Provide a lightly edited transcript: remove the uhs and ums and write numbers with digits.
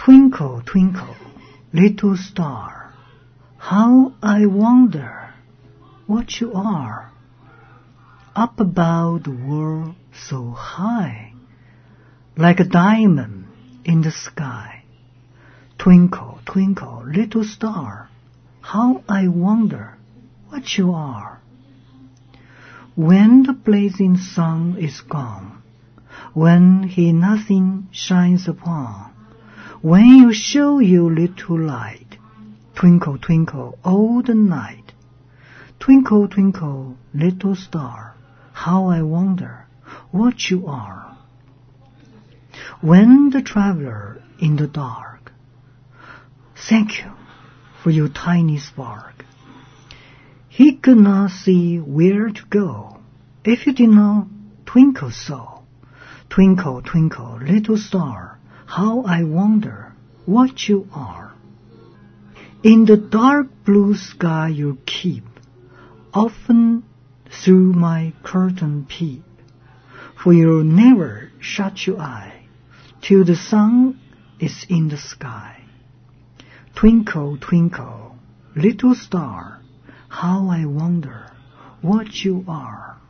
Twinkle, twinkle, little star, how I wonder what you are. Up above the world so high, like a diamond in the sky. Twinkle, twinkle, little star, how I wonder what you are. When the blazing sun is gone, when he nothing shines upon, when you show your little light, twinkle, twinkle, all the night. Twinkle, twinkle, little star, how I wonder what you are. When the traveler in the dark, thank you for your tiny spark. He could not see where to go if you did not twinkle so. Twinkle, twinkle, little star, how I wonder what you are. In the dark blue sky you keep, often through my curtain peep, for you'll never shut your eye till the sun is in the sky. Twinkle, twinkle, little star, how I wonder what you are.